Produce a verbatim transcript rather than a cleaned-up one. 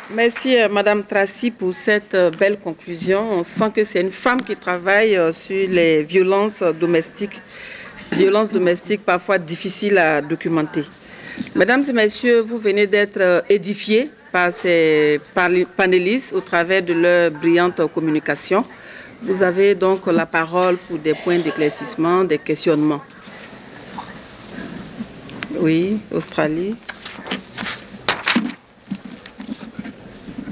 Merci, euh, Madame Tracy, pour cette euh, belle conclusion. On sent que c'est une femme qui travaille euh, sur les violences euh, domestiques, violences domestiques parfois difficiles à documenter. Mesdames et messieurs, vous venez d'être euh, édifiés par ces panélistes au travers de leur brillante communication. Vous avez donc la parole pour des points d'éclaircissement, des questionnements. Oui, Australie.